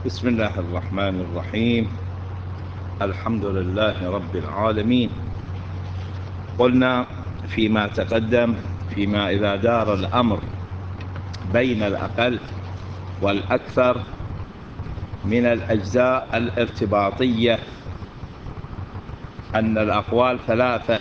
بسم الله الرحمن الرحيم. الحمد لله رب العالمين. قلنا فيما تقدم فيما إذا دار الأمر بين الأقل والأكثر من الأجزاء الارتباطية أن الأقوال ثلاثة: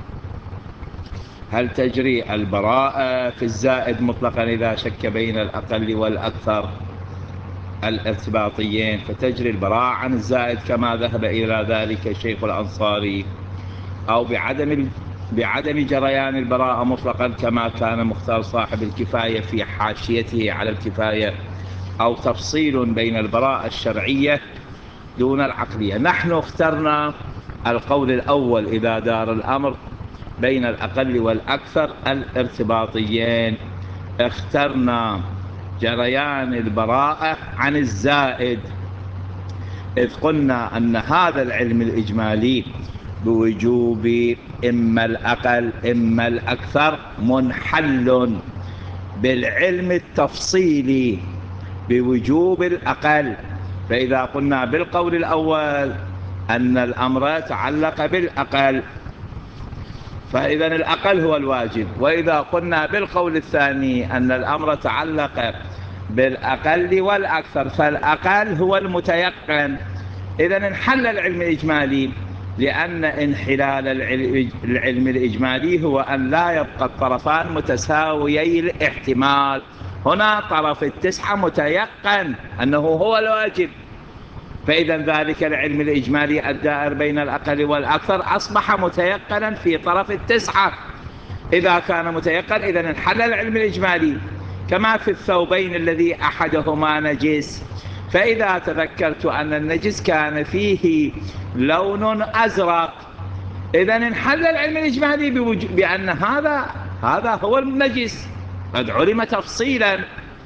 هل تجري البراءة في الزائد مطلقا إذا شك بين الأقل والأكثر الارتباطيين، فتجري البراءة عن الزائد كما ذهب إلى ذلك الشيخ الأنصاري، أو بعدم جريان البراءة مطلقا كما كان مختار صاحب الكفاية في حاشيته على الكفاية، أو تفصيل بين البراءة الشرعية دون العقلية. نحن اخترنا القول الأول إذا دار الأمر بين الأقل والأكثر الارتباطيين، اخترنا جريان البراءة عن الزائد، إذ قلنا أن هذا العلم الإجمالي بوجوب إما الأقل إما الأكثر منحل بالعلم التفصيلي بوجوب الأقل. فإذا قلنا بالقول الأول أن الأمر تعلق بالأقل، فإذا الأقل هو الواجب، وإذا قلنا بالقول الثاني أن الأمر تعلق بالأقل والأكثر فالأقل هو المتيقن، إذا انحل العلم الإجمالي، لأن انحلال العلم الإجمالي هو أن لا يبقى الطرفان متساويي الاحتمال. هنا طرف التسعة متيقن أنه هو الواجب، فإذا ذلك العلم الإجمالي الدائر بين الأقل والأكثر أصبح متيقنا في طرف التسعة. إذا كان متيقن إذا انحل العلم الإجمالي، كما في الثوبين الذي أحدهما نجس، فإذا تذكرت أن النجس كان فيه لون أزرق إذا انحل العلم الإجمالي بأن هذا هو النجس، قد علم تفصيلا.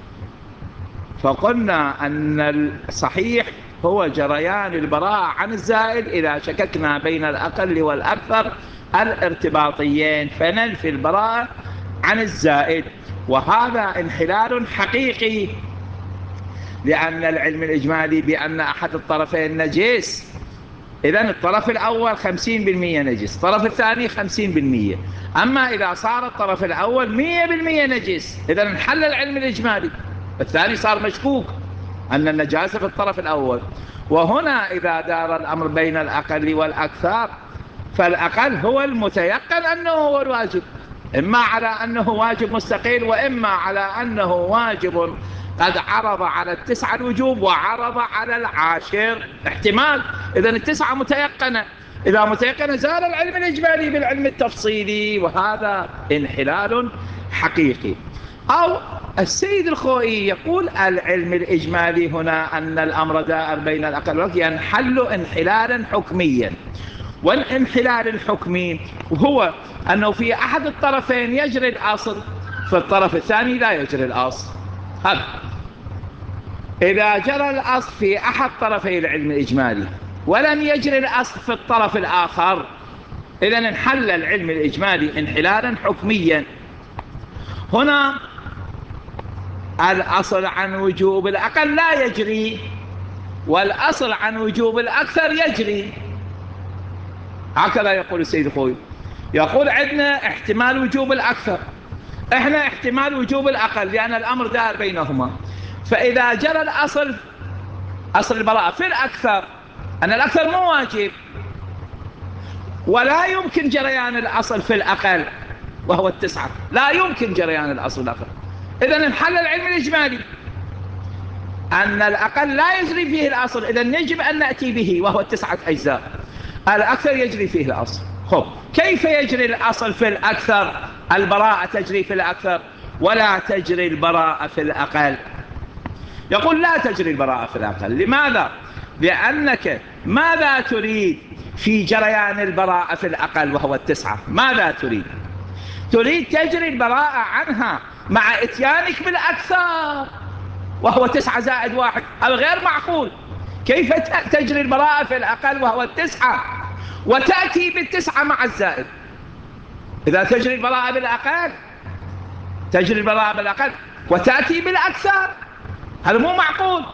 فقلنا أن الصحيح هو جريان البراءة عن الزائد إذا شككنا بين الأقل والأكثر الارتباطيين، فننفي البراءة عن الزائد، وهذا انحلال حقيقي، لأن العلم الإجمالي بأن أحد الطرفين نجس، إذن الطرف الأول 50% نجس، الطرف الثاني 50%. أما إذا صار الطرف الأول 100% نجس إذن انحل العلم الإجمالي، الثاني صار مشكوك أن النجاسة في الطرف الأول. وهنا إذا دار الأمر بين الأقل والأكثر فالأقل هو المتيقن أنه هو الواجب، إما على أنه واجب مستقيل، وإما على أنه واجب قد عرض على التسعة الوجوب وعرض على العاشر احتمال. إذن التسعة متيقنة، إذا متيقنة زال العلم الإجمالي بالعلم التفصيلي، وهذا انحلال حقيقي. أو السيد الخوئي يقول العلم الإجمالي هنا أن الأمر دائر بين الأقل والأكثر ينحل انحلالا حكميا، والانحلال الحكمي هو أنه في أحد الطرفين يجري الأصل، في الطرف الثاني لا يجري الأصل. هذا إذا جرى الأصل في أحد طرفي العلم الإجمالي ولم يجري الأصل في الطرف الآخر إذن انحل العلم الإجمالي انحلالا حكميا. هنا الأصل عن وجوب الأقل لا يجري، والأصل عن وجوب الأكثر يجري، هكذا يقول السيد الخوئي. يقول عندنا احتمال وجوب الأكثر، احنا احتمال وجوب الأقل، لأن الأمر دار بينهما. فإذا جرى الأصل أصل البراءة في الأكثر أن الأكثر مو واجب، ولا يمكن جريان الأصل في الأقل وهو التسعة، لا يمكن جريان الأصل الأقل، إذن انحل العلم الإجمالي أن الأقل لا يجري فيه الأصل، إذن يجب أن نأتي به وهو التسعة أجزاء، الأكثر يجري فيه الأصل. خب كيف يجري الأصل في الأكثر؟ البراءة تجري في الأكثر ولا تجري البراءة في الأقل. يقول لا تجري البراءة في الأقل. لماذا؟ لأنك ماذا تريد في جريان البراءة في الأقل وهو التسعة؟ ماذا تريد؟ تريد تجري البراءة عنها مع إتيانك بالأكثر وهو 9 زائد 1، الغير معقول. كيف تجري البراءة في الأقل وهو التسعة وتأتي بالتسعة مع الزائد؟ إذا تجري البراءة بالأقل تجري البراءة بالأقل وتأتي بالأكثر، هذا مو معقول.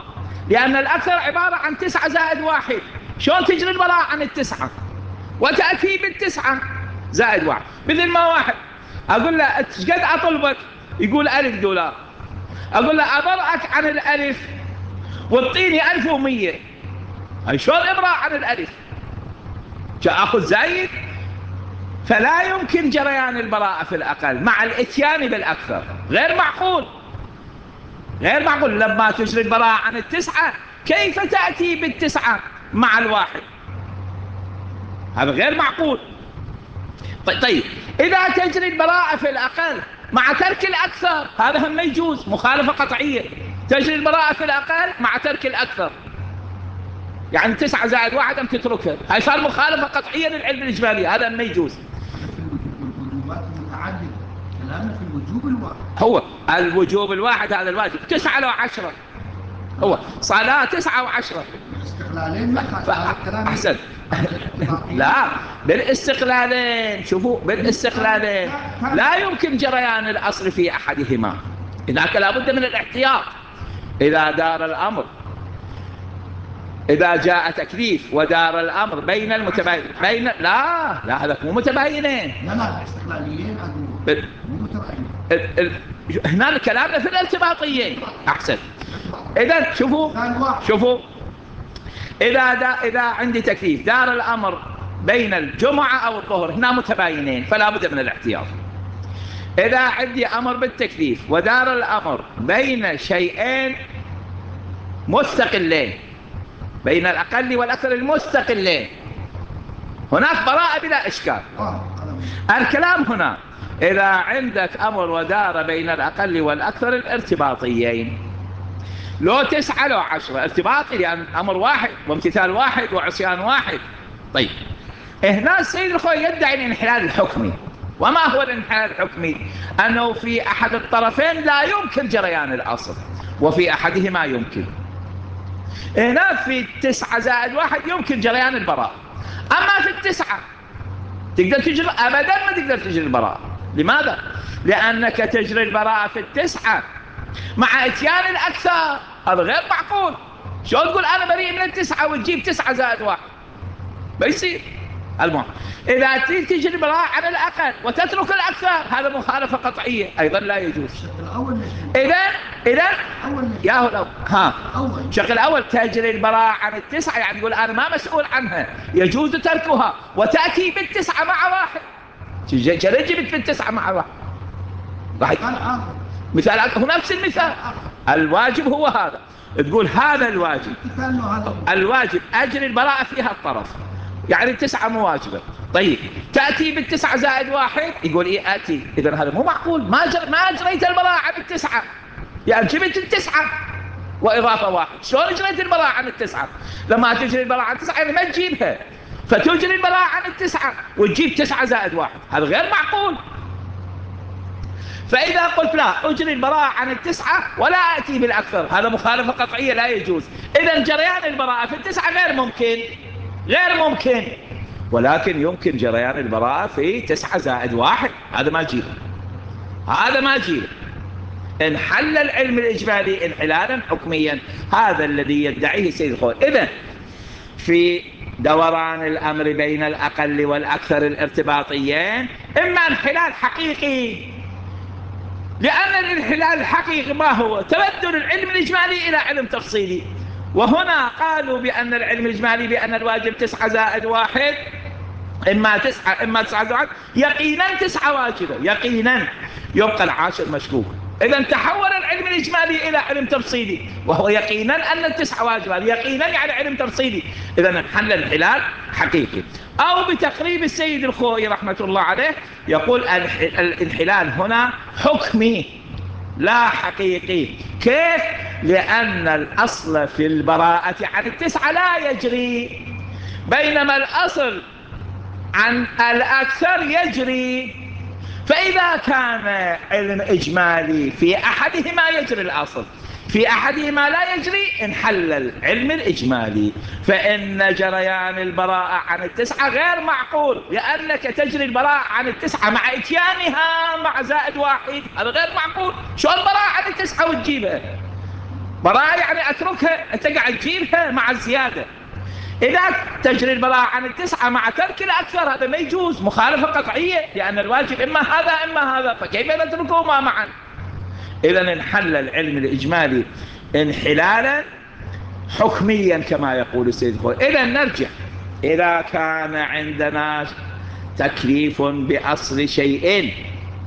لأن الأكثر عبارة عن 9 زائد 1. شلون تجري البراءة عن ال9 وتأتي بال9 زائد 1؟ مثل ما واحد أقول له ايش قد أطلبك؟ يقول $1000. أقول له أبرأك عن الألف وتعطيني 1100. هاي شلون إبراء عن الألف؟ أخذ زايد. فلا يمكن جريان البراءة في الأقل مع الإتيان بالأكثر. غير معقول، غير معقول. لما تجري البراءة عن ال9 كيف تأتي بال9 مع الواحد؟ هذا غير معقول. طيب إذا تجري البراءة في الأقل مع ترك الأكثر، هذا هم يجوز، مخالفة قطعية. تجري البراءة في الأقل مع ترك الأكثر، يعني 9 زائد 1 أم تتركها، هاي صار مخالفة قطعية للعلم الإجمالي، هذا ما يجوز. الوجوبات المتعددة، كلامنا في الوجوب الواحد. هو الوجوب الواحد هذا الواجب 9 لو 10، هو صلاة 9 و10. الاستقلالين أحسن. لا، بالاستقلالين، شوفوا بالاستقلالين لا يمكن جريان الأصل في أحدهما، هناك لا بد من الاحتياط. إذا دار الأمر، إذا جاء تكليف ودار الأمر بين المتباين، لا هذا مو متباينين. لا الاستقلاليين مو متباينين. هنا كلامنا في الارتباطيين. أحسن. إذا شوفوا إذا عندي تكليف دار الأمر بين الجمعة أو الظهر، هنا متباينين فلا بد من الاحتياط. إذا عندي أمر بالتكليف ودار الأمر بين شيئين مستقلين، بين الأقل والأكثر المستقلين، هناك براءة بلا إشكال. الكلام هنا إذا عندك أمر ودار بين الأقل والأكثر الارتباطيين، لو 9 لو 10 ارتباطي، لأن أمر واحد وامتثال واحد وعصيان واحد. طيب هنا السيد الخوي يدعي الانحلال الحكمي. وما هو الانحلال الحكمي؟ أنه في أحد الطرفين لا يمكن جريان الأصل وفي أحدهما يمكن. هنا في 9 زائد 1 يمكن جريان البراءة، أما في ال9 تقدر تجري أبدا، ما تقدر تجري البراءة. لماذا؟ لأنك تجري البراءة في ال9 مع إتيان الأكثر، هذا غير معقول. شو تقول أنا بريء من ال9 وتجيب 9 زائد 1؟ ما يصير. المهم إذا تجري البراءة على الأقل وتترك الأكثر، هذا مخالفة قطعية أيضا لا يجوز. إذا ياهو الأول الشق الأول تجري البراءة عن ال9، يعني يقول أنا ما مسؤول عنها، يجوز تركها وتأتي بال9 مع واحد. جرجبت بال9 مع واحد. مثال هو نفس المثال. الواجب هو هذا، تقول هذا الواجب أجري البراءة فيها الطرف، يعني ال9 مو واجبة. طيب تأتي بال9 زائد 1، يقول إيه آتي. إذن هذا مو معقول، ما أجريت البراءة عن ال9، يعني جبت ال9 وإضافة 1. شلون أجريت البراءة عن ال9؟ لما تجري البراءة عن ال9 يعني ما تجيبها، فتجري البراءة عن ال9 وتجيب 9 زائد 1، هذا غير معقول. فإذا قلت لا أجري البراءة عن ال9 ولا أتي بالأكثر، هذا مخالفة قطعية لا يجوز. إذن جريان البراءة في ال9 غير ممكن، ولكن يمكن جريان البراءة في 9 زائد 1. هذا ما جيله. انحل العلم الإجمالي انحلالا حكميا، هذا الذي يدعيه السيد الخوي. إذن في دوران الأمر بين الأقل والأكثر الارتباطيين إما انحلال حقيقي، لأن الانحلال الحقيقي ما هو؟ تبدل العلم الإجمالي إلى علم تفصيلي. وهنا قالوا بأن العلم الإجمالي بأن الواجب 9 زائد 1، إما 9 زائد 1، يقينا 9 واجبة، يقينا يبقى العاشر مشكوك. إذا تحول العلم الإجمالي إلى علم تفصيلي، وهو يقينا أن ال9 واجبة، يقينا يعني علم تفصيلي. إذا انحل الانحلال حقيقي. أو بتقريب السيد الخوئي رحمة الله عليه يقول الانحلال هنا حكمي لا حقيقي. كيف؟ لأن الأصل في البراءة عن ال9 لا يجري، بينما الأصل عن الأكثر يجري. فإذا كان علم إجمالي في أحدهما يجري الأصل، في أحدهما لا يجري، انحل العلم الإجمالي. فإن جريان البراءة عن ال9 غير معقول، لأنك تجري البراءة عن ال9 مع إتيانها مع زائد 1، هذا غير معقول. شو البراءة عن ال9 وتجيبها؟ براءة يعني أتركها، أنت قاعد تجيبها مع الزيادة. إذا تجري البراءة عن التسعة مع ترك الأكثر هذا ما يجوز، مخالفة قطعية، لأن الواجب إما هذا إما هذا، فكيف نتركهما معا؟ إذا انحل العلم الإجمالي انحلالا حكميا كما يقول السيد الخوئي. إذا نرجع، إذا كان عندنا تكليف بأصل شيء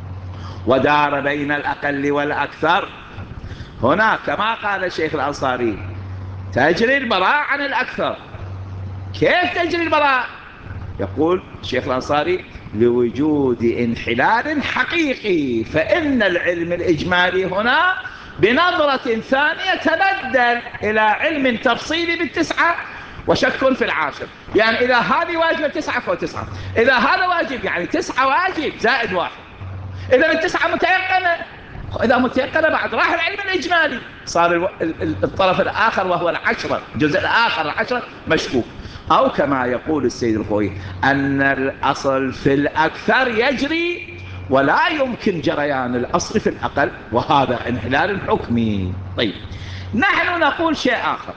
ودار بين الأقل والأكثر، هنا كما قال الشيخ الأنصاري تجري البراءة عن الأكثر. كيف تجري البراءة؟ يقول الشيخ الأنصاري لوجود انحلال حقيقي، فإن العلم الإجمالي هنا بنظرة ثانية تبدل إلى علم تفصيلي بالتسعة وشك في العاشر. يعني إذا هذه واجبة 9 فهو 9، إذا هذا واجب يعني 9 واجب زائد 1. إذا التسعة متيقنة، إذا متيقنة بعد راح العلم الإجمالي، صار الطرف الآخر وهو العشرة، الجزء الآخر العشرة مشكوك. أو كما يقول السيد الخوئي أن الأصل في الأكثر يجري ولا يمكن جريان الأصل في الأقل، وهذا انحلال حكمي. طيب نحن نقول شيء آخر،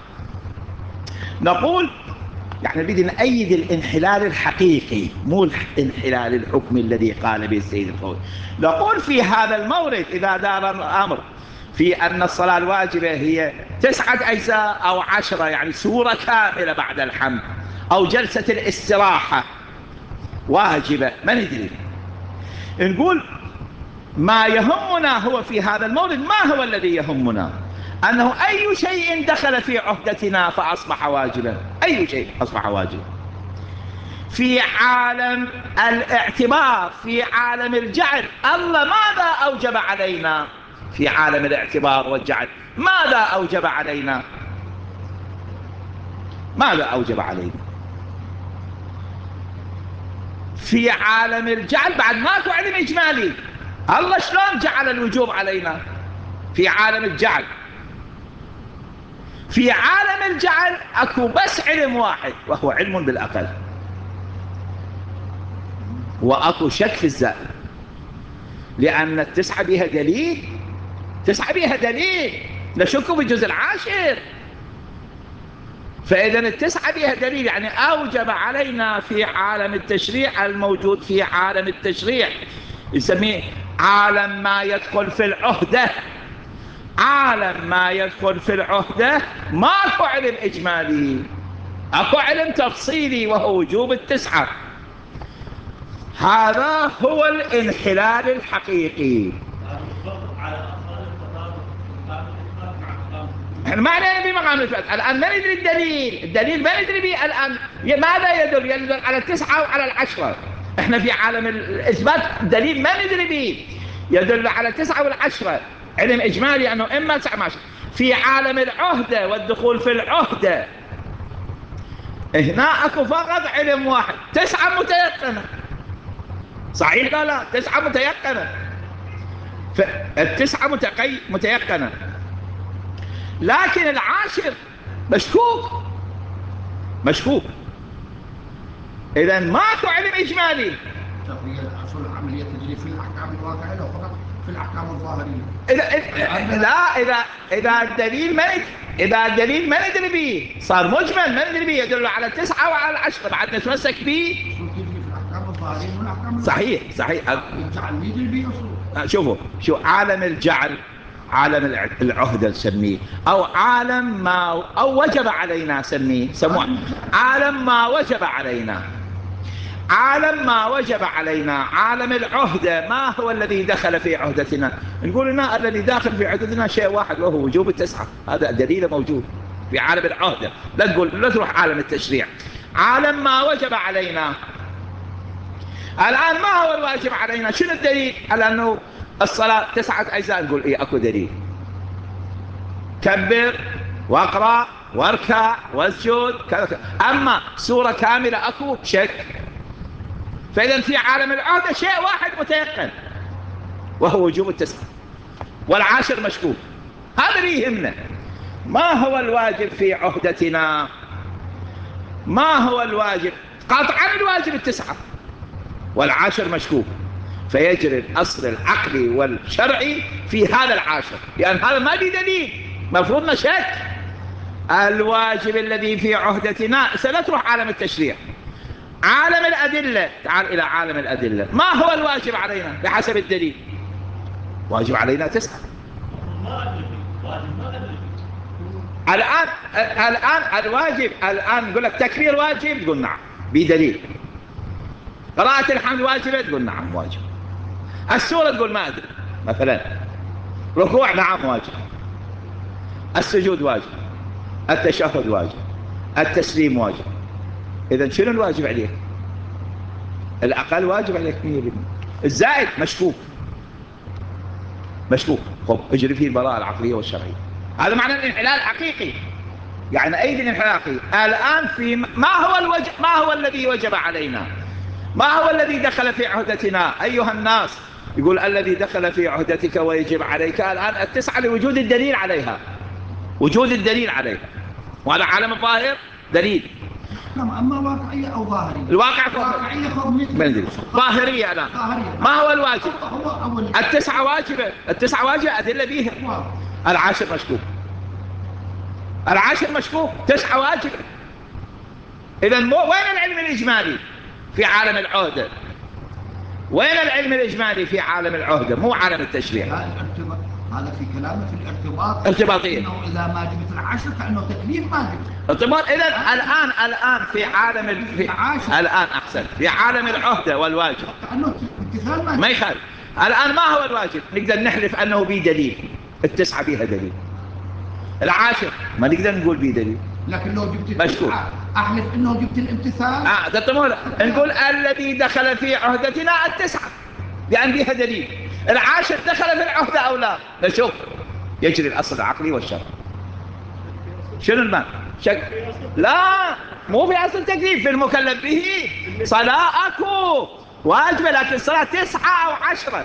نقول يعني نريد نأيد الانحلال الحقيقي مو الانحلال الحكمي الذي قال به السيد الخوئي. نقول في هذا المورد إذا دار الأمر في أن الصلاة الواجبة هي 9 أجزاء أو 10، يعني سورة كاملة بعد الحمد، أو جلسة الاستراحة واجبة، ما ندري. نقول ما يهمنا هو في هذا المورد، ما هو الذي يهمنا؟ أنه أي شيء دخل في عهدتنا فأصبح واجبا، أي شيء أصبح واجبا في عالم الاعتبار، في عالم الجعل. الله ماذا أوجب علينا في عالم الاعتبار والجعل؟ ماذا أوجب علينا؟ ماذا أوجب علينا في عالم الجعل؟ بعد ماكو علم إجمالي، الله شلون جعل الوجوب علينا في عالم الجعل؟ في عالم الجعل أكو بس علم واحد وهو علم بالأقل، وأكو شك في الزائد، لأن التسعة بها دليل، 9 بها دليل، نشك بالجزء العاشر. فإذا التسعة بها دليل، يعني أوجب علينا في عالم التشريع الموجود في عالم التشريع، يسميه عالم ما يدخل في العهدة. عالم ما يدخل في العهدة ماكو علم إجمالي، أكو علم تفصيلي وهو وجوب التسعة. هذا هو الانحلال الحقيقي. احنا ما علينا بمقام الإثبات الآن، ما ندري الدليل ما ندري به الآن ماذا يدل. يدل على 9 وعلى 10. احنا في عالم الإثبات دليل ما ندري به، يدل على 9 والعشرة، علم إجمالي أنه إما 9 ما 10. في عالم العهدة والدخول في العهدة هنا أكو فقط علم واحد، 9 متيقنة، صحيح لا لا؟ 9 متيقنة، فالتسعة متيقنة، لكن العاشر مشكوك. إذا ماكو علم إجمالي. هي الأصل العملية تجري في الأحكام الواقعية لو فقط في الأحكام الظاهرية. إذا الدليل ما ندري به، صار مجمل ما ندري به، يدل على 9 وعلى 10، بعد نتمسك به. تجري في الأحكام الظاهرية والأحكام صحيح. الجعل يجري به أصول. شوفوا عالم الجعل، عالم العهدة نسميه، أو عالم ما أو وجب علينا سموه عالم ما وجب علينا. عالم ما وجب علينا، عالم العهدة، ما هو الذي دخل في عهدتنا؟ نقول لنا الذي داخل في عهدتنا شيء واحد وهو وجوب التسعة، هذا دليل موجود في عالم العهدة. لا تروح عالم التشريع. عالم ما وجب علينا الآن، ما هو الواجب علينا؟ شنو الدليل على أنه الصلاة 9 أجزاء؟ نقول إيه أكو دليل، كبر واقرأ واركع واسجد كذا. أما سورة كاملة أكو شك. فإذا في عالم العهدة شيء واحد متيقن وهو وجوب التسعة، والعاشر مشكوك. هذا اللي يهمنا. ما هو الواجب في عهدتنا؟ ما هو الواجب؟ قطعا الواجب 9 والعاشر مشكوك، فيجري الأصل العقلي والشرعي في هذا العاشر، لأن هذا ما لي دليل. مفروض نشك. الواجب الذي في عهدتنا، سنتروح عالم التشريع، عالم الأدلة. تعال إلى عالم الأدلة. ما هو الواجب علينا بحسب الدليل؟ واجب علينا 9. الآن الواجب، الآن نقول لك تكبير واجب، تقول نعم بدليل. قراءة الحمد واجبة، تقول نعم واجب. السورة تقول ما أدري مثلا. ركوع نعم واجب. السجود واجب. التشهد واجب. التسليم واجب. إذن شنو الواجب عليك؟ الأقل واجب عليك 100%. الزائد مشكوك. مشكوك. خب اجري فيه البراءة العقلية والشرعية. هذا معنى الانحلال حقيقي. يعني أيدي الانحلال حقيقي. الآن في ما هو الذي وجب علينا؟ ما هو الذي دخل في عهدتنا أيها الناس؟ يقول الذي دخل في عهدتك ويجب عليك الآن 9 لوجود الدليل عليها. وجود الدليل عليها. وهذا عالم الظاهر دليل. أما واقعية أو ظاهرية؟ الواقع واقعية ظاهرية. ظاهرية الآن. ما هو الواجب؟ 9 واجبة. 9 واجبة أدلة بيها. العاشر مشكوك. العاشر مشكوك. 9 واجبة. إذن وين العلم الإجمالي في عالم العهدة؟ وين العلم الإجمالي في عالم العهدة؟ مو عالم التشريع. هذا في كلامه في الارتباط. ارتباطية. إنه إذا ما جبت العشر كأنه تكليف ما جبت. ارتباط. إذن الآن في عالم الآن أحسن في عالم العهدة والواجب. كأنه امتثال ما يخالف. الآن ما هو الواجب؟ نقدر نحلف أنه بيه دليل. 9 بيها دليل. العاشر ما نقدر نقول بيه دليل. لكن لو جبت مشكور أحلف أنه جبت الامتثال. نقول الذي دخل في عهدتنا 9 لأن بها دليل. العاشر دخل في العهدة أو لا؟ نشوف. يجري الأصل العقلي والشرع. شنو المعنى؟ لا مو في أصل تكليف. في المكلف به صلاة أكو واجبة، لكن صلاة 9 أو 10.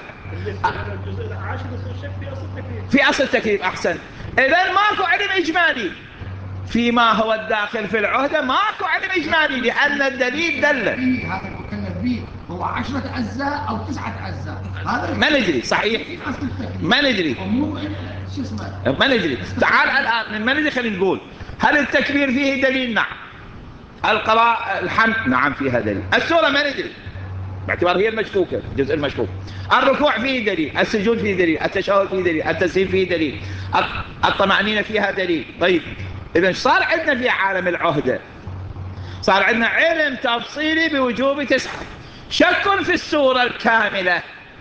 في أصل تكليف. أحسن. إذن ماكو علم إجمالي فيما هو الداخل في العهدة. ماكو علم إجمالي لأن الدليل دل. هذا المكلف به هو 10 أجزاء أو 9 أجزاء. هذا ما ندري. صحيح ما ندري. ما ندري. تعال الآن ما ندري. خلينا نقول هل التكبير فيه دليل؟ نعم. القراءة الحمد نعم فيها دليل. السورة ما ندري باعتبار هي المشكوكة، الجزء المشكوك. الركوع فيه دليل. السجود فيه دليل. التشهد فيه دليل. التسليم فيه دليل. الطمأنينة فيها دليل. طيب إذن صار عندنا في عالم العهدة صار عندنا علم تفصيلي بوجوب 9. شك في السورة الكاملة.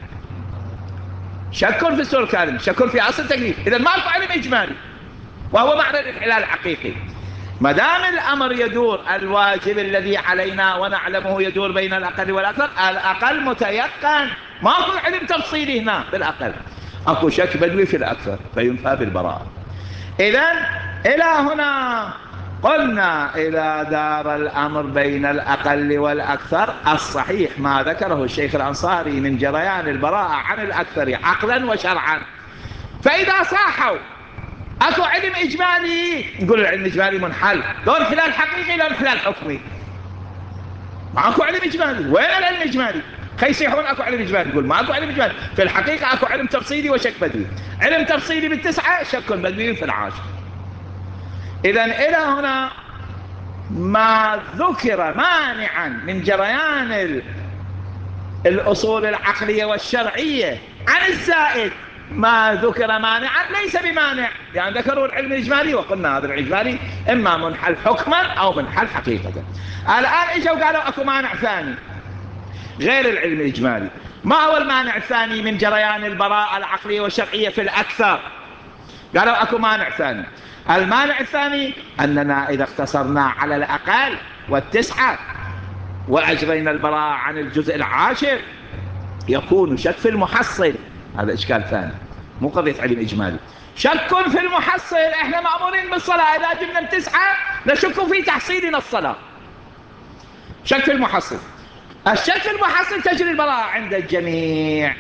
شك في السورة الكاملة. شك في أصل التكليف. إذن ما في علم إجمالي وهو معنى الانحلال الحقيقي. ما دام الأمر يدور الواجب الذي علينا ونعلمه يدور بين الأقل والأكثر. الأقل متيقن. ما في علم تفصيلي هنا بالأقل. أكو شك بدوي في الأكثر فينفى بالبراءة. إذن إلى هنا قلنا إذا دار الأمر بين الأقل والأكثر الصحيح ما ذكره الشيخ الأنصاري من جريان البراءة عن الأكثر عقلا وشرعا. فإذا صاحوا أكو علم إجمالي نقول العلم الإجمالي منحل. لو انحلال حقيقي لو انحلال حكمي. ماكو علم إجمالي. وين العلم الإجمالي؟ يصيحون أكو علم إجمالي. نقول ماكو علم إجمالي. في الحقيقة أكو علم تفصيلي وشك بدوي. علم تفصيلي بال9 شك بدوي في العاشر. إذن إلى هنا ما ذكر مانعا من جريان الأصول العقلية والشرعية عن الزائد ما ذكر مانعا ليس بمانع. يعني ذكروا العلم الإجمالي وقلنا هذا الإجمالي إما منحل حكما أو منحل حقيقة. الآن إجوا قالوا أكو مانع ثاني غير العلم الإجمالي. ما هو المانع الثاني من جريان البراءة العقلية والشرعية في الأكثر؟ قالوا أكو مانع ثاني. المانع الثاني أننا إذا اقتصرنا على الأقل 9 وأجرينا البراءة عن الجزء العاشر يكون شك في المحصل. هذا إشكال ثاني مو قضية علم إجمالي. شك في المحصل. إحنا مأمورين بالصلاة. إذا جبنا 9 نشك في تحصيلنا الصلاة. شك في المحصل. الشك في المحصل تجري البراءة عند الجميع.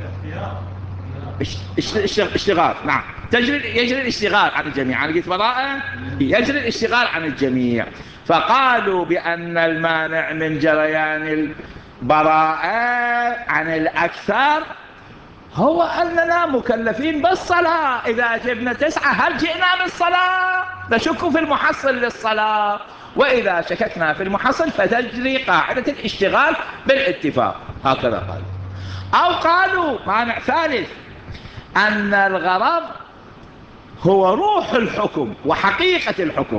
اشتغال. نعم يجري الاشتغال عن الجميع. أنا قلت براءة يجري الاشتغال عن الجميع. فقالوا بأن المانع من جريان البراءة عن الأكثر هو أننا مكلفين بالصلاة. إذا جبنا 9 هل جئنا بالصلاة؟ نشك في المحصل للصلاة، وإذا شككنا في المحصل فتجري قاعدة الاشتغال بالاتفاق. هكذا قال. أو قالوا مانع ثالث، أن الغرض هو روح الحكم وحقيقة الحكم.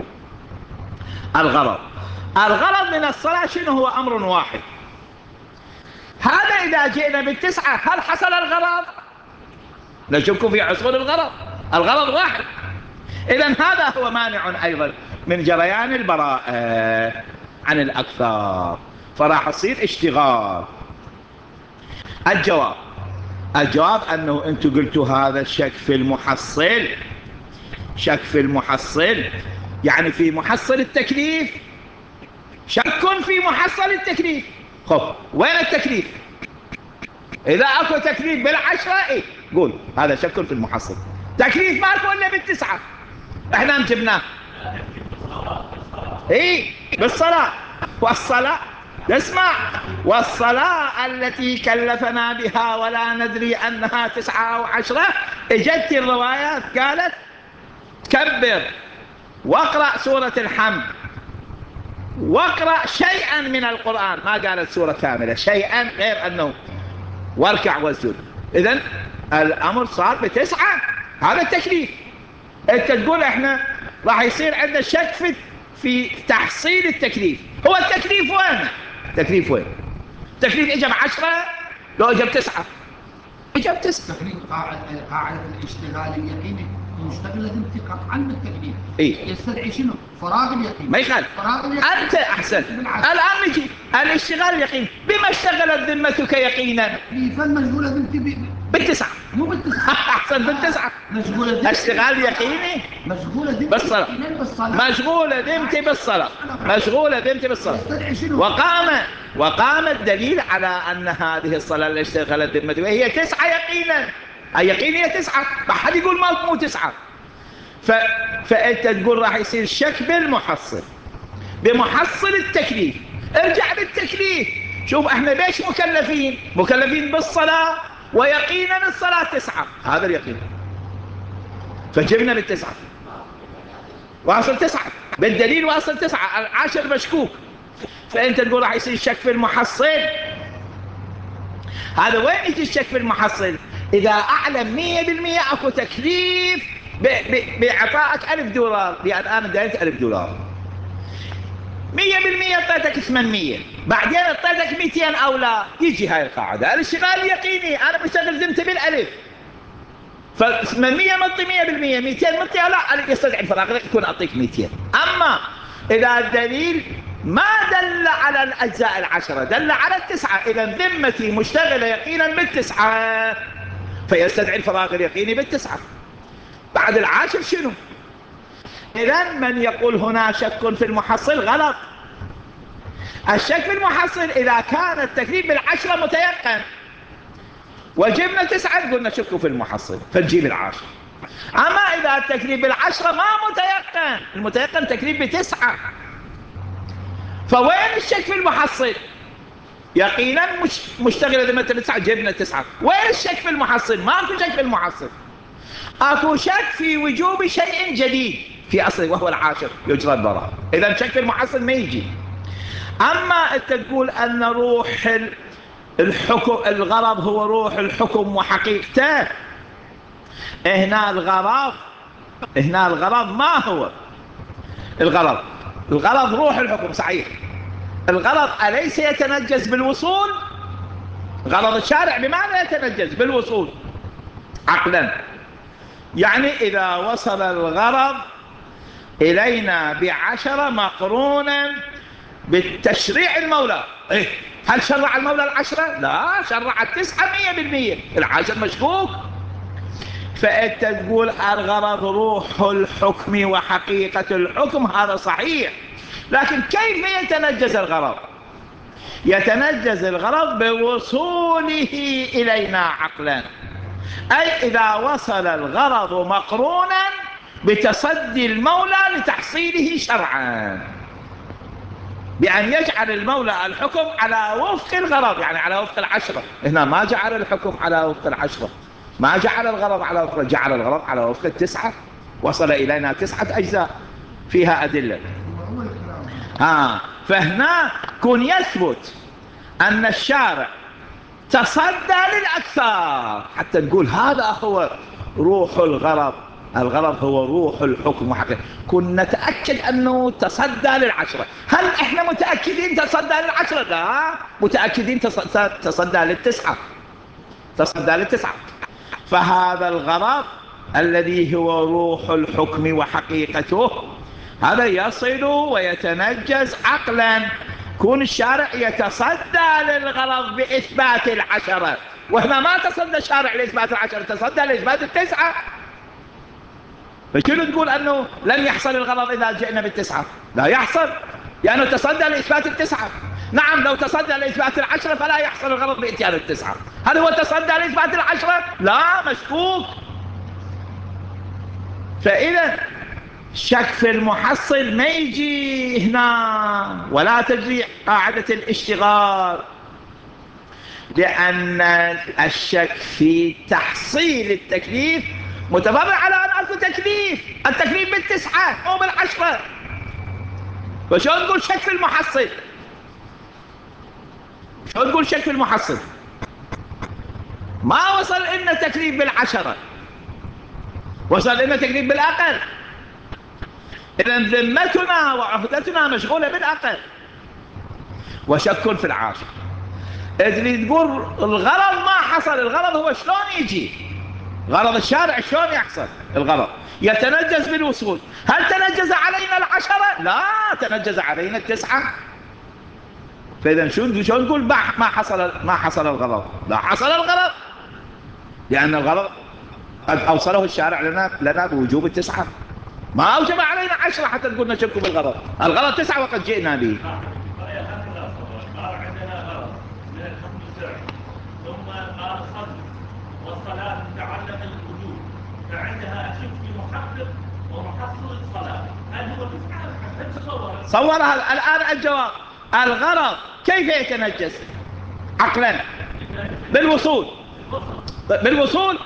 الغرض من الصلاة شنو هو؟ أمر واحد. هذا إذا جئنا بال9 هل حصل الغرض؟ نشك في حصول الغرض واحد. إذن هذا هو مانع أيضا من جريان البراءة عن الأكثر، فراح يصير اشتغال. الجواب أنه أنتم قلتوا هذا الشك في المحصل، شك في المحصل يعني في محصل التكليف، شك في محصل التكليف. خب وين التكليف؟ إذا أكو تكليف بال10 إيه قول هذا شك في المحصل. تكليف ماكو إلا بال9 إحنا جبناه إيه بالصلاة. والصلاة تسمع، والصلاة التي كلفنا بها ولا ندري أنها 9 أو 10 اجت الروايات قالت كبر واقرأ سورة الحمد واقرأ شيئا من القرآن، ما قالت سورة كاملة، شيئا غير أنه واركع واسجد. إذن الأمر صار ب9. هذا التكليف. أنت تقول إحنا راح يصير عندنا شك في تحصيل التكليف. هو التكليف وين؟ التكليف إجا ب10 لو إجا ب9؟ إجا ب9. تكليف قاعدة الاشتغال اليقيني. المشتغل لازم قطعا بالتكليف. إيه؟ يستدعي شنو؟ فراغ اليقين. ما يخالف. أنت أحسن. الآن نجي الاشتغال اليقين. بما اشتغلت ذمتك يقينا؟ فالمشغولة ذمتي بال9. مو بال9. أحسن بال9. مشغولة اشتغال يقيني مشغولة ذمتي بالصلاة. مشغولة ذمتي بالصلاة. وقام الدليل على أن هذه الصلاة اللي اشتغلت ذمتي وهي 9 يقينا. اليقين هي 9. ما حد يقول مو 9. فأنت تقول راح يصير شك بالمحصل، بمحصل التكليف. ارجع بالتكليف شوف احنا بيش مكلفين بالصلاة، ويقينا الصلاة 9. هذا اليقين. فجبنا بال9 واصل 9 بالدليل، واصل 9. 10 مشكوك. فأنت تقول راح يصير شك في المحصل. هذا وين يجي الشك في المحصل؟ إذا أعلم 100% أكو تكليف بإعطائك $1000، لأن أنا دايت $1000 100% اعطيتك 800، بعدين اعطيتك 200 أو لا، يجي هاي القاعدة الاشتغال اليقيني. أنا بشتغل ذمتي بالألف، ف800 مطي 100%، 200 مطي لا، يستدعي الفراغ يكون أعطيك 200. أما إذا الدليل ما دل على الأجزاء 10، دل على 9، إذا ذمتي مشتغلة يقينا بال9، فيستدعي الفراغ اليقيني بال9. بعد 10 شنو؟ إذا من يقول هنا شك في المحصل غلط. الشك في المحصل إذا كان التكليف بال10 متيقن وجبنا 9 قلنا شك في المحصل فنجيب 10. أما إذا التكليف بال10 ما متيقن، المتيقن تكليف ب9، فوين الشك في المحصل؟ يقينا مشتغلة ذمة ب9 جبنا 9. وين الشك في المحصل؟ ماكو شك في المحصل. اكو شك في وجوب شيء جديد في اصله وهو 10 يجرى البراء. اذا شك في المحصل ما يجي. اما انت تقول ان روح الحكم، الغرض هو روح الحكم وحقيقته، هنا الغرض ما هو الغرض روح الحكم صحيح. الغرض أليس يتنجز بالوصول؟ غرض الشارع بماذا يتنجز؟ بالوصول عقلا. يعني إذا وصل الغرض إلينا ب10 مقرونا بالتشريع المولى، إيه؟ هل شرع المولى 10؟ لا، شرع 9 100%. 10 مشكوك. فأنت تقول الغرض روح الحكم وحقيقة الحكم، هذا صحيح. لكن كيف يتنجز الغرض؟ يتنجز الغرض بوصوله إلينا عقلا، أي إذا وصل الغرض مقرونا بتصدي المولى لتحصيله شرعا، بأن يجعل المولى الحكم على وفق الغرض، يعني على وفق 10. هنا ما جعل الحكم على وفق 10، ما جعل الغرض على وفق، جعل الغرض على وفق التسعة، وصل إلينا 9 أجزاء فيها أدلة. فهنا كون يثبت أن الشارع تصدى للأكثر حتى نقول هذا هو روح الغرض، الغرض هو روح الحكم وحقيقة. كنا نتأكد أنه تصدى لل10. هل إحنا متأكدين تصدى لل10؟ لا، متأكدين تصدى لل9، تصدى لل9. فهذا الغرض الذي هو روح الحكم وحقيقته هذا يصل ويتنجز عقلا. كون الشارع يتصدى للغرض بإثبات 10، وهنا ما تصدى الشارع لإثبات 10، تصدى لإثبات 9. فشنو تقول أنه لن يحصل الغرض إذا جئنا بال9؟ لا يحصل، لأنه تصدى لإثبات 9. نعم، لو تصدى لإثبات 10 فلا يحصل الغرض بإتيان 9. هل هو تصدى لإثبات 10؟ لا، مشكوك. فإذا شك في المحصل ما يجي هنا، ولا تجري قاعدة الاشتغال، لأن الشك في تحصيل التكليف متفرع على أن ألف تكليف، التكليف بال9 مو بال10. فشو نقول شك في المحصل؟ شو نقول شك في المحصل؟ ما وصل لنا تكليف بال10، وصل لنا تكليف بالأقل. إذن ذمتنا وعهدتنا مشغولة بالأقل، وشك في العاشر. إذن تقول الغرض ما حصل، الغرض هو شلون يجي، غرض الشارع شلون يحصل الغرض؟ يتنجز بالوصول. هل تنجز علينا 10؟ لا، تنجز علينا 9. فإذا شو نقول ما حصل الغرض؟ لا حصل الغرض، لأن الغرض قد أوصله الشارع لنا بوجوب 9. ما أوجب علينا 10 حتى نقول نشك بالغرض. الغرض 9 وقد جئنا به. ثم قال صدق والصلاة تتعلق الوجوب، فعندها أشك في محقق ومحصل الصلاة. هل هو 9؟ صورها الآن الجواب. الغرض كيف يتنجس عقلا؟ بالوصول. بالوصول.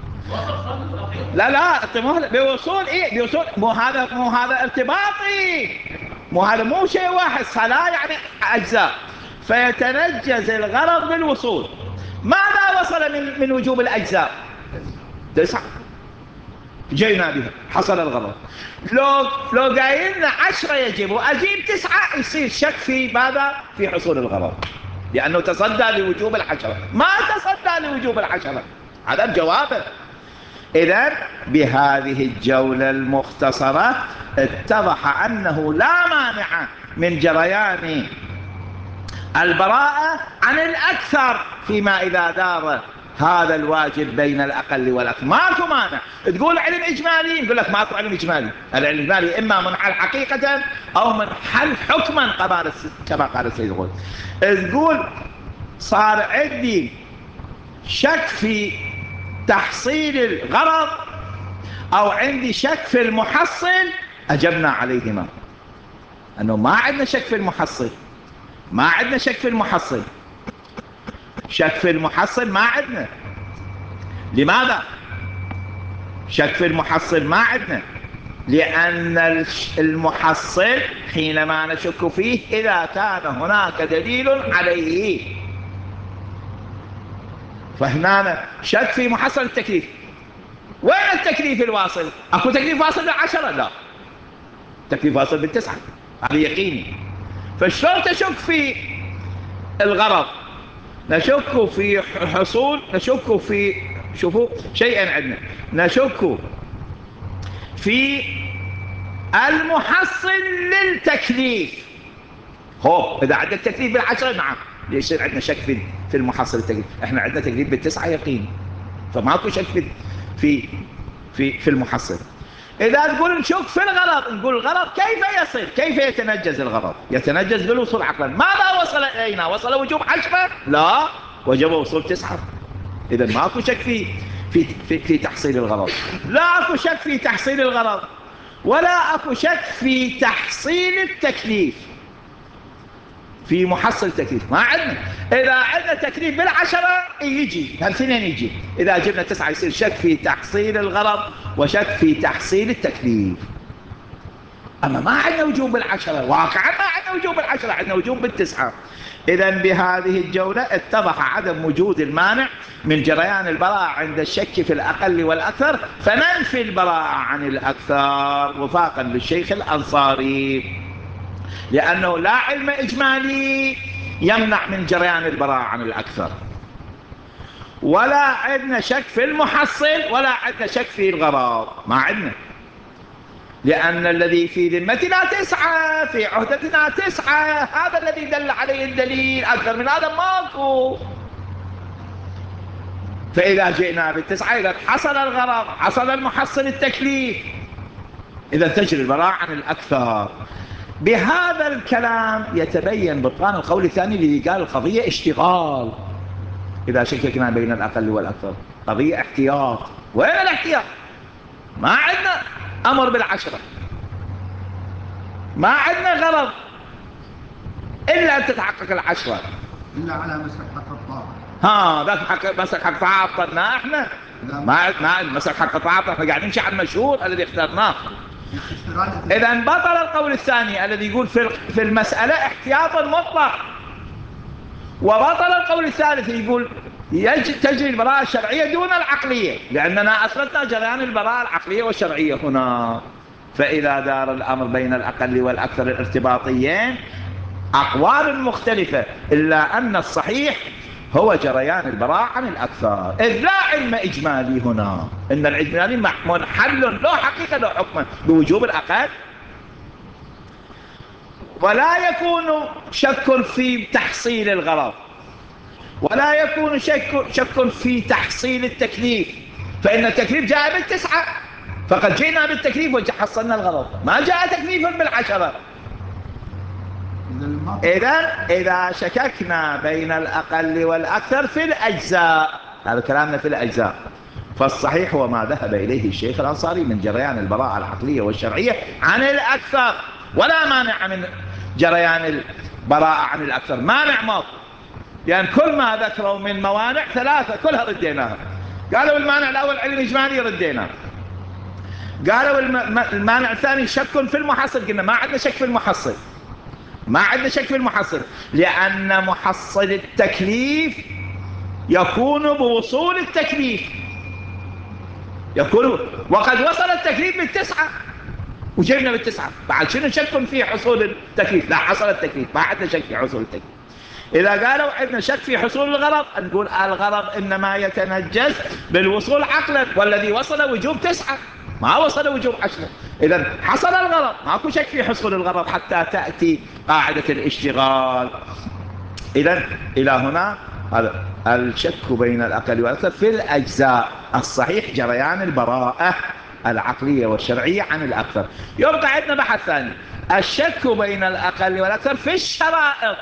لا بوصول ايه؟ بوصول. مو هذا ارتباطي، مو شيء واحد. صلاة يعني أجزاء، فيتنجز الغرض بالوصول. ماذا وصل من وجوب الأجزاء؟ 9 جينا بها، حصل الغرض. لو قايلنا 10 يجب وأجيب 9 يصير شك في ماذا؟ في حصول الغرض، لأنه تصدى لوجوب 10. ما تصدى لوجوب 10. هذا الجواب. إذن بهذه الجولة المختصرة اتضح أنه لا مانع من جريان البراءة عن الأكثر فيما إذا دار هذا الواجب بين الأقل والأكثر. ماكو مانع. تقول علم إجمالي، نقول لك ماكو علم إجمالي. العلم الإجمالي إما منحل حقيقة أو منحل حكما كما قال السيد غول. تقول صار عندي شك في تحصيل الغرض أو عندي شك في المحصل، أجبنا عليهما أنه ما عندنا شك في المحصل، ما عندنا شك في المحصل. شك في المحصل ما عندنا. لماذا؟ شك في المحصل ما عندنا لأن المحصل حينما نشك فيه إذا كان هناك دليل عليه. فهنا شك في محصل التكليف. وين التكليف الواصل؟ أكو تكليف واصل بال10؟ لا، تكليف واصل بال9، هذا يقيني. فشلون تشك في الغرض؟ نشك في حصول، نشك في، شوفوا شيئا عندنا، نشك في المحصل للتكليف. هو إذا عندنا التكليف بال10 نعم يصير عندنا شك في المحصل التكليف. احنا عندنا تكليف بال9 يقين، فماكو شك في المحصل. إذا تقول نشك في الغرض، نقول الغرض كيف يصل؟ كيف يتنجز الغرض؟ يتنجز بالوصول عقلا. ماذا وصل إلينا؟ وصل وجوب 10؟ لا، وجب وصول 9. إذا ماكو شك في تحصيل الغرض. لا أكو شك في تحصيل الغرض، ولا أكو شك في تحصيل التكليف، في محصل التكليف ما عندنا. إذا عندنا تكليف بالعشرة يجي هالثنين يجي. إذا جبنا 9 يصير شك في تحصيل الغرض وشك في تحصيل التكليف. أما ما عندنا وجوب بالعشرة، واقعا ما عندنا وجوب بالعشرة، عندنا وجوب بالتسعة. إذا بهذه الجولة اتضح عدم وجود المانع من جريان البراءة عند الشك في الأقل والأكثر، فننفي البراءة عن الأكثر وفاقا للشيخ الأنصاري، لأنه لا علم إجمالي يمنع من جريان البراءة عن الأكثر، ولا عندنا شك في المحصل، ولا عندنا شك في الغرض، ما عندنا، لأن الذي في ذمتنا 9 في عهدتنا 9، هذا الذي دل عليه الدليل، أكثر من هذا ماكو. فإذا جئنا ب9 إذا حصل الغرض، حصل المحصل التكليف، إذا تجري البراءة عن الأكثر. بهذا الكلام يتبين بطلان القول الثاني الذي قال القضية اشتغال. إذا شككنا بين الأقل والأكثر قضية احتياط. وين الاحتياط؟ ما عندنا أمر بالعشرة، ما عندنا غرض إلا أن تتحقق العشرة، إلا على مسلك حق الطاعة. ذاك مسلك حق الطاعة أبطلناه إحنا. ما مسلك حق الطاعة إحنا قاعدين نمشي على المشهور الذي اخترناه. إذا بطل القول الثاني الذي يقول في المسألة احتياط مطلق، وبطل القول الثالث يقول تجري البراءة الشرعية دون العقلية، لأننا أثبتنا جريان البراءة العقلية والشرعية هنا. فإذا دار الأمر بين الأقل والأكثر الارتباطيين أقوال مختلفة، إلا أن الصحيح هو جريان البراءة عن الأكثر، إذ لا علم إجمالي هنا، إن الإجمالي منحل له حقيقة له حكما بوجوب الأقل، ولا يكون شك في تحصيل الغرض، ولا يكون شك في تحصيل التكليف، فإن التكليف جاء ب9، فقد جئنا بالتكليف وحصلنا الغرض، ما جاء تكليف بالعشرة. إذا شككنا بين الأقل والأكثر في الأجزاء، هذا كلامنا في الأجزاء، فالصحيح هو ما ذهب إليه الشيخ الأنصاري من جريان البراءة العقلية والشرعية عن الأكثر، ولا مانع من جريان البراءة عن الأكثر، مانع ماكو، لأن كل ما ذكروا من موانع 3 كلها رديناها. قالوا المانع الأول علم إجمالي رديناه، قالوا المانع الثاني شك في المحصل، قلنا ما عندنا شك في المحصل، ما عندنا شك في المحصل، لأن محصل التكليف يكون بوصول التكليف، يكون وقد وصل التكليف ب9 وجبنا ب9، بعد شنو شك في حصول التكليف؟ لا، حصل التكليف، ما عندنا شك في حصول التكليف. إذا قالوا عندنا شك في حصول الغرض، نقول الغرض إنما يتنجز بالوصول عقلا، والذي وصل وجوب 9، ما وصل وجوب 10. إذا حصل الغرض، ماكو شك في حصول الغرض حتى تأتي قاعدة الاشتغال. إذا إلى هنا هذا الشك بين الأقل والأكثر في الأجزاء، الصحيح جريان البراءة العقلية والشرعية عن الأكثر. يبقى عندنا بحث ثاني، الشك بين الأقل والأكثر في الشرائط.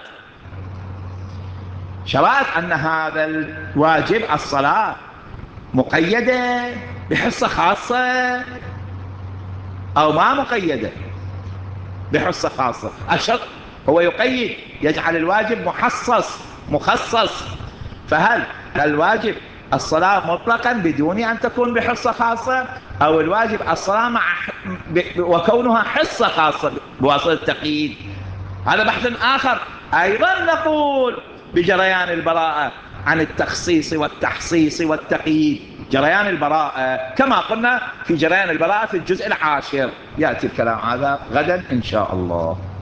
شرائط أن هذا الواجب الصلاة مقيدة بحصة خاصة أو ما مقيدة بحصة خاصة. الشرط هو يقيد، يجعل الواجب مخصص. فهل الواجب الصلاة مطلقا بدون أن تكون بحصة خاصة، أو الواجب الصلاة وكونها حصة خاصة بواسطة التقييد؟ هذا بحث آخر. أيضا نقول بجريان البراءة عن التخصيص والتحصيص والتقييد، جريان البراءة كما قلنا في جريان البراءة في الجزء 10. يأتي الكلام هذا غدا إن شاء الله.